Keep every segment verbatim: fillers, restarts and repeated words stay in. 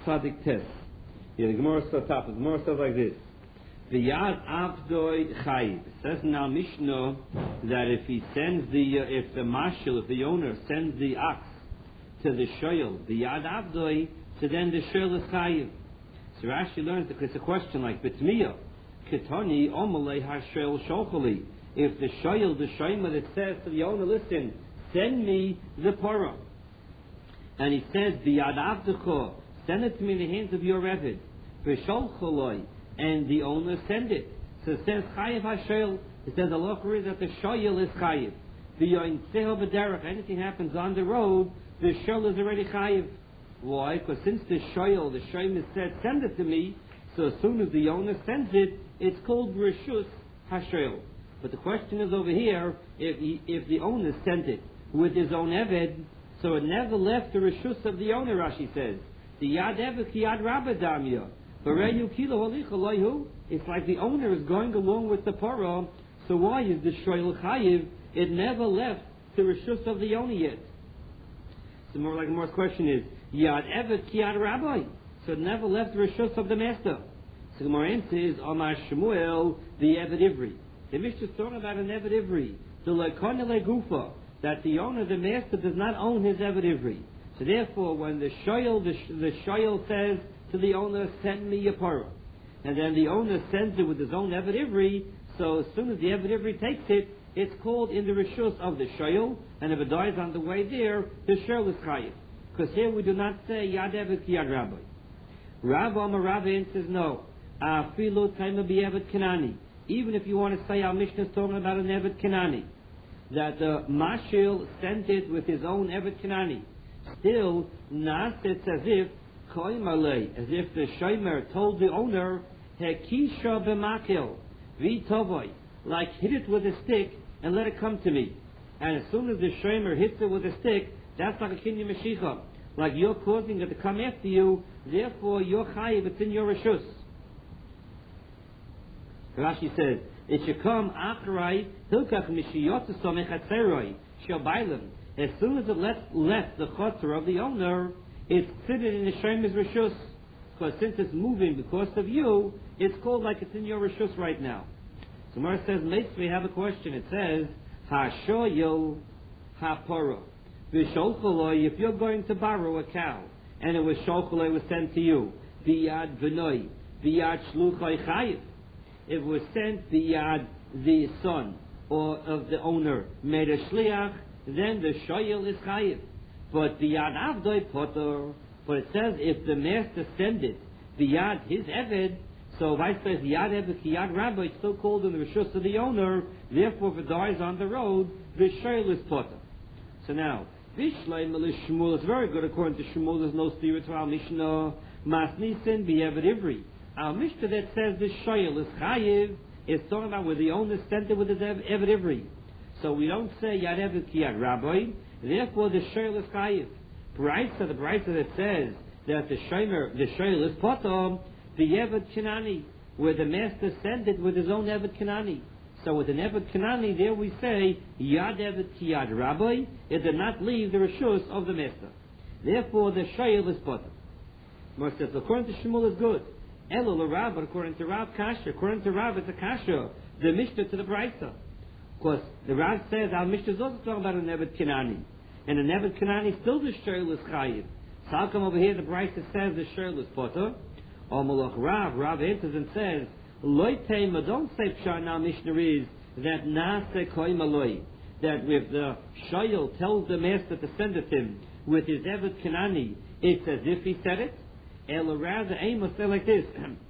Tzadik Tes. Yeah, the Gemara starts off. The Gemara starts like this. V'yad avdoi chayiv. It says in our Mishnah that if he sends the, uh, if the mashal, if the owner sends the ox to the shoyel, v'yad avdoi, so then the shoyel is chayiv. So Rashi learns that it's a question like B'tmiya. Ketani omalei ha-shoyel sholchali. If the shoyel, the shoyma that says to the owner, listen, send me the parah. And he says, v'yad avdecha, send it to me in the hands of your Rebbe. V'sholchaloi, and the owner send it. So it says chayiv ha-shoyel. It says the locher is that the shoyel is chayiv. V'yoin tzeho b'derech, anything happens on the road, the shoyel is already chayiv. Why? Because since the shoyel, the shoyim said, send it to me, so as soon as the owner sends it, it's called reshus ha-shoyel. But the question is over here, if he, if the owner sent it with his own eved, so it never left the reshus of the owner, Rashi says. The yad eved ki yad rabba damya. It's like the owner is going along with the parah, so why is the shoyel chayiv? It never left the reshus of the owner yet. So more like more question is, Yad Evet Ki Yad Rabbi. So it never left the reshus of the master. So the more answer is Amar Shmuel the Evet Ivri. The Mishnah is talking about an Evet Ivri, the Lekona Legufa, that the owner, the master, does not own his Evet Ivri. So therefore, when the shoyel, the, the shoyel says to the owner, send me your parah, and then the owner sends it with his own Evet Ivri, so as soon as the Evet Ivri takes it, it's called in the reshus of the shoyel, and if it dies on the way there, the shoyel is chayiv. Because here we do not say Yad Evet Ki Yad Rabbi. Rav Amar Rav says no. Afilu Taima Bi Evet Kanani. Even if you want to say our Mishnah is talking about an Evet Kanani, that the Mashil sent it with his own Evet Kanani, still Nas it's as if Koim Alei, as if the Shomer told the owner Hekisha B'Makil V'Tovoi, like hit it with a stick and let it come to me. And as soon as the Shomer hits it with a stick, that's like a kinyan mashicha. Like you're causing it to come after you, therefore you're chayiv, it's in your reshus. Rashi says, it should come achrai, hilkach mishiyot somech hatzeroi, shabailim. As soon as it left, left the chotzer of the owner, it's considered in the shemer's reshus. Because since it's moving because of you, it's called like it's in your reshus right now. So Mar says, makes me have a question. It says, ha-shoyel ha-porah. If you're going to borrow a cow, and it was sholchalei was sent to you, biyad v'noi, biyad shluchai chayiv. It was sent biyad the son or of the owner made a shliach, then the shoyel is chayiv. But biyad avdoi potter. But it says if the master sends it biyad his eved, so if I says yad eved yad rabbi, it's still called in the reshus of the owner. Therefore, if it dies on the road, the shoyel is potter. So now. Vishleim Shmuel is very good according to Shmuel. There's no theory to our Mishnah. Masnisen B'Yevet Ivri. Our Mishnah that says the shoyel is chayiv is talking about where the owner sent it with his Evet Ivri. So we don't say Yad Evet Ki Yad Rabbi. Therefore, the shoyel is chayiv. Brisa, the Brisa that says that the shomer, the shoyel is potom, the Evet Kanani, where the master sent it with his own Evet Kanani. So with an Evet Kanani, there we say, Yad Evet Ki Yad Rabbi, it did not leave the reshus of the master. Therefore, the shoyel is potter. Mar says, according to Shmuel is good. Elul Rav, but according to Rav Kasha, according to Rav, it's a Kasha, the Mishnah to the Brisa. Because the Rav says, our Mishnah is also talking about an Evet Kanani. And an Evet Kanani, still the shoyel is chayiv. So how come over here the Brisa says the shoyel is potter? Or Malach Rav, Rav answers and says, Loitema, don't say Pshar now Mishnah is that Nase Koim Aloi, that if the shoyel tells the master to send it to him with his Evet Kanani, it's as if he said it. Ela rather Amos say like this.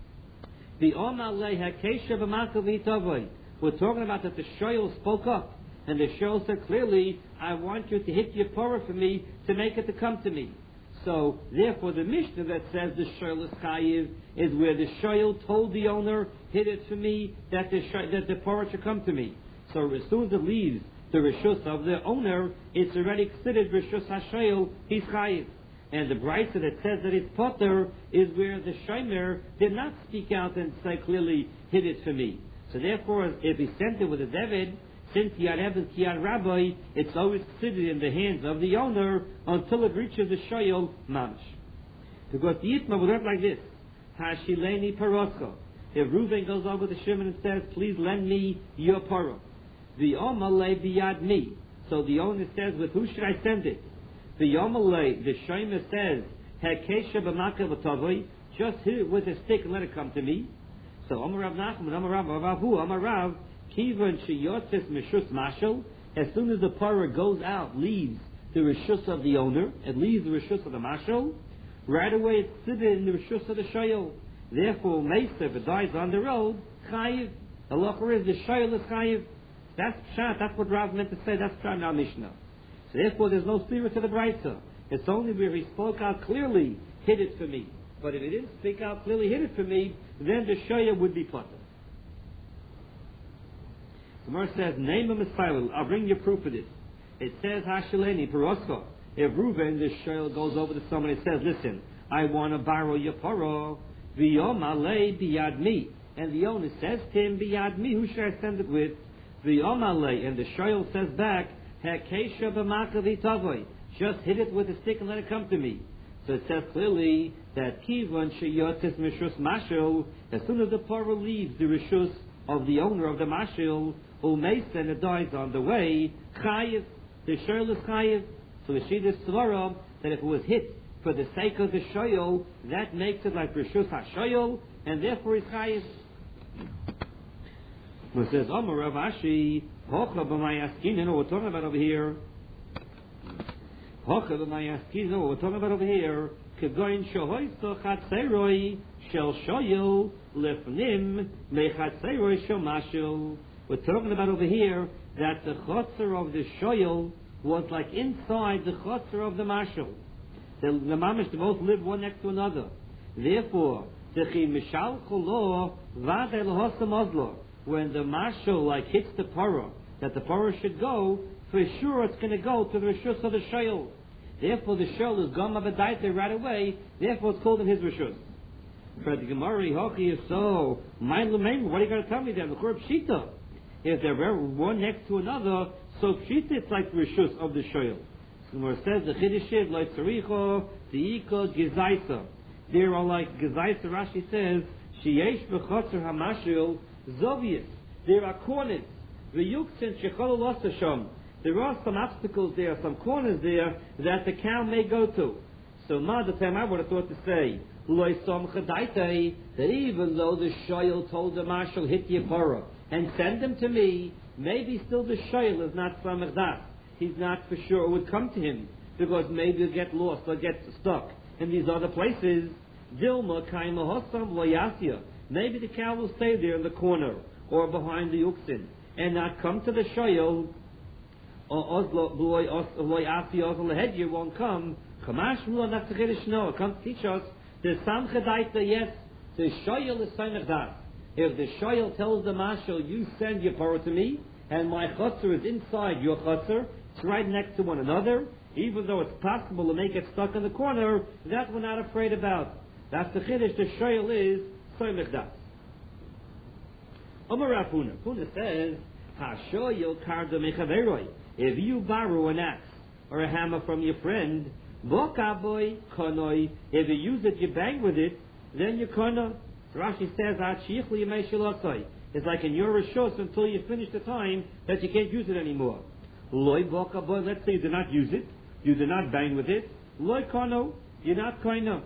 The Omalei Hakesha B'Makal V'Tovoi. We're talking about that the shoyel spoke up, and the shoyel said clearly, I want you to hit your parah for me to make it to come to me. So, therefore, the Mishnah that says the shoyel is chayiv is where the shoyel told the owner, hit it for me, that the sh- that the parah should come to me. So, as soon as it leaves the reshus of the owner, it's already considered reshus hashoyel, he's chayiv. And the brisa that says that it's potter is where the shomer did not speak out and say clearly, hit it for me. So, therefore, if he sent it with a David, since Yad Evet Ki Yad Rabbi, it's always considered in the hands of the owner until it reaches the shoyel mamish. Because the Yitma would have like this. Hashileni Paroscha. If Reuven goes over to Shimon and says, please lend me your paro. The Omalei biyad me. So the owner says, with who should I send it? The Omalei, the Shomer says, Hekesha b'makav v'tavoi, just hit it with a stick and let it come to me. So Omar Rav Nachman, Omar Rav, Omar Rav, Omar Rav, Kivan sheyotzes meshus mashal. As soon as the paro goes out, leaves the reshus of the owner, it leaves the reshus of the mashal, right away it's sitting in the reshus of the shayil. Therefore, Meister, if it dies on the road, chayiv. The locher is the shayil is chayiv. That's pshat. That's what Rav meant to say. That's pshat in our Mishnah. So therefore, there's no spirit to the brayso. It's only where he spoke out clearly, hid it for me. But if he didn't speak out clearly, hid it for me, then the shayil would be potter. The Gemara says, name him a silent. I'll bring you proof of this. It says, Hashileni, Perosko. If Reuven, the shayil, goes over to someone and says, listen, I want to borrow your paro. V'yomalei biyad mi. And the owner says to him, biyad mi, who should I send it with? V'yomalei. And the shayil says back, Hekesha b'makav v'tavoi. Just hit it with a stick and let it come to me. So it says clearly that Kivon sheyotzes meshus mashil, as soon as the paro leaves the reshus of the owner of the mashil, umeis, and it dies on the way, chayiv, the shayil is chayiv. So the shid is svaram that if it was hit for the sake of the shoyel, that makes it like reshus ha-shoyel, and therefore it's chayiv. It says, Amar Rav Ashi, Hocha b'mayaskinin, you know what we're talking about over here. Hocha b'mayaskinin, you know what we're talking about over here. Kegoyin shohoyso chatzeroi shel shoyel lefnim mechatzeroi shel mashil. We're talking about over here that the chotzer of the shoyel was like inside the chotzer of the mashil. The, the mamish, they both live one next to another. Therefore, when the mashal like hits the parah, that the parah should go, for sure it's going to go to the reshus of the shayil. Therefore, the shayil is gone abadaita right away. Therefore, it's called in his reshus. For the Gemara, hochi is so. Mind l'meim. What are you going to tell me then? The Chor Pshita. If they're one next to another, so Pshita it's like reshus of the shayil. Where it says the chiddush like tzaricho diiko gezaisa. There are like gezaisa. Rashi says sheyesh b'chotzer hamashil zovius. There are corners. V'yuktzin shechol losasham. There are some obstacles there, some corners there that the cow may go to. So ma the time I would have thought to say loy som chadaitei, that even though the shoyel told the marshal hit your parah and send them to me, maybe still the shoyel is not samech das. He's not for sure it would come to him, because maybe he'll get lost or get stuck in these other places. Dilma kaima hosam loyasya. Maybe the cow will stay there in the corner or behind the uksin and not come to the shoyel. Or loyasya loyasya won't come. Kamash mula not to chiddush no. It comes to teach us the sam chedaita. Yes, the shoyel is samech das. If the shoyel tells the marshal, you send your parah to me, and my chotzer is inside your chotzer, it's right next to one another, even though it's possible to make it stuck in the corner, that we're not afraid about. That's the chiddush. The shoyel is samech das. Amar Rav Huna. Huna says, ha-shoyel karda mechaveroi. If you borrow an axe or a hammer from your friend, bokaboy konoi. If you use it, you bang with it, then you kono. Rashi says, ha-chichli yemei shilosai. It's like in your reshus until you finish the time that you can't use it anymore. Loy bokaboy. Let's say you do not use it, you do not bang with it. Loy kono. You're not kono.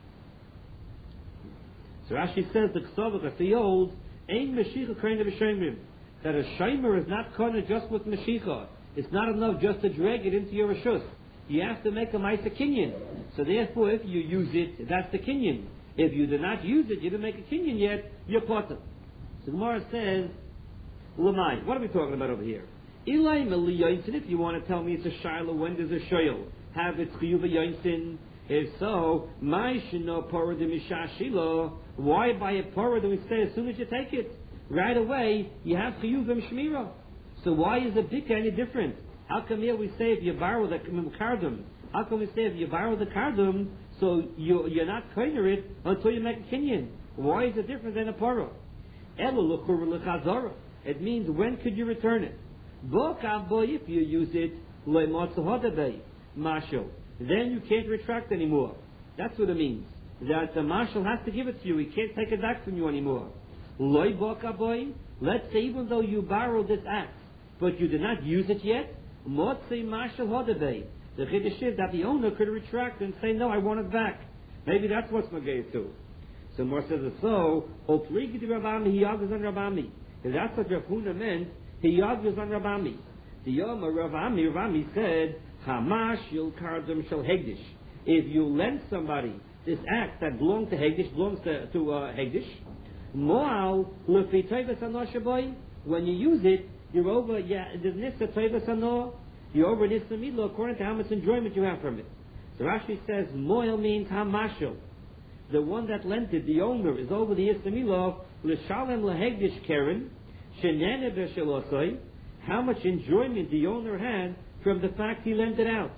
So Rashi says the Ksavach, the old, Ein Meshicha Koine B'Shemrim, that a Shomer is not Koine just with Meshicha. It's not enough just to drag it into your Reshus. You have to make a Maisa Kinyan. So therefore, if you use it, that's the Kinyan. If you do not use it, you didn't make a Kinyan yet, you're Potter. So Gemara says, Lamai, what are we talking about over here? Ilay Meli Yoinsin, if you want to tell me it's a Shiloh, when does a Shoyel have its Chiyuva Yoinsin? If so, my shino parah de mishashilo. Why buy a parah that we say as soon as you take it? Right away, you have chiyuvim shmira. So why is the bika any different? How come here we say if you borrow the kardum? How come we say if you borrow the kardum, so you, you're not koiner it until you make a kinyan? Why is it different than a parah? Elo lukur l'chazara. It means when could you return it? Bokav boy, if you use it, loy motzahodabei mashal. Then you can't retract anymore. That's what it means. That the marshal has to give it to you. He can't take it back from you anymore. Loi boka boy. Let's say even though you borrowed this axe, but you did not use it yet, motzei marshal hodabei. The chiddush is that the owner could retract and say, no, I want it back. Maybe that's what's Magay too. So Mor says it's so, Opligi Rabami, he argues on Rabami. If that's what Rav Huna meant, he argues on Rabami. The Yom Ravami, Ravami said, Hamash yil kardum shel hegdish. If you lend somebody this axe that belongs to hegdish, belongs to, to uh, hegdish, moal lefi toivas anor shaboy. When you use it, you're over. Yeah, there's nissa toivas anor. You're over nissa midlo according to how much enjoyment you have from it. So Rashi says moal means hamashel. The one that lent it, the owner, is over the issa midlo l'shalem lehegdish keren shenene b'shelosoi. How much enjoyment the owner had from the fact he lent it out.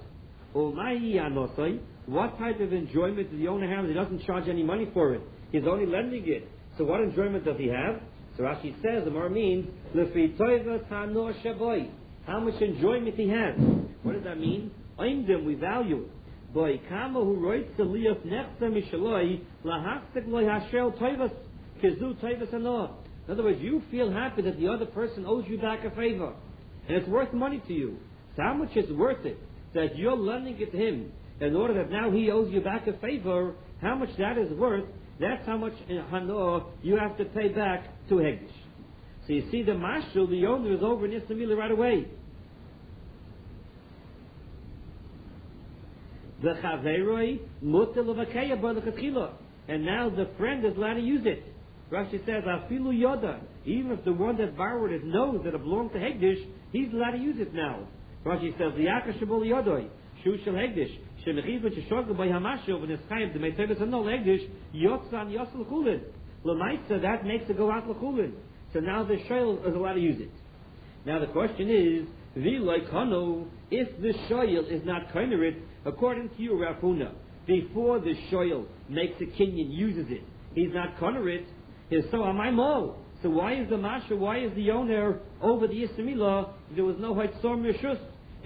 What type of enjoyment does the owner have? He doesn't charge any money for it. He's only lending it. So what enjoyment does he have? So Rashi says the more means how much enjoyment he has. What does that mean? Oimdim, we value it. Boy, kama who writes the liyos nechta mishaloi lahastek loy hashel toivas kizu toivas anor. In other words, you feel happy that the other person owes you back a favor, and it's worth money to you. So how much is worth it that you're lending it to him in order that now he owes you back a favor? How much that is worth? That's how much in Hanor you have to pay back to Hegdish. So you see, the mashal, the owner, is over in Islamila right away. The chaveroi mutel levakeya bar lechatchila, and now the friend is allowed to use it. Rashi says, afilu yoda, even if the one that borrowed it knows that it belongs to Hegdish, he's allowed to use it now. Rashi says, liyaka shabol yodoi, shu shel Hegdish, shemechiv ben sheshogel by hamashil, when it's chayiv, the meiteves anol Hegdish, yotzan yosel chulin. L'maitza, that makes it go out l'chulin. So now the shoyl is allowed to use it. Now the question is, v'loi kono, if the shoyl is not konerit, according to you, Rav Huna, before the shoyl makes a kinyan, uses it, he's not konerit. So am I mo? So why is the masha? Why is the owner over the Yisamilah? There was no Haitzor Mishus.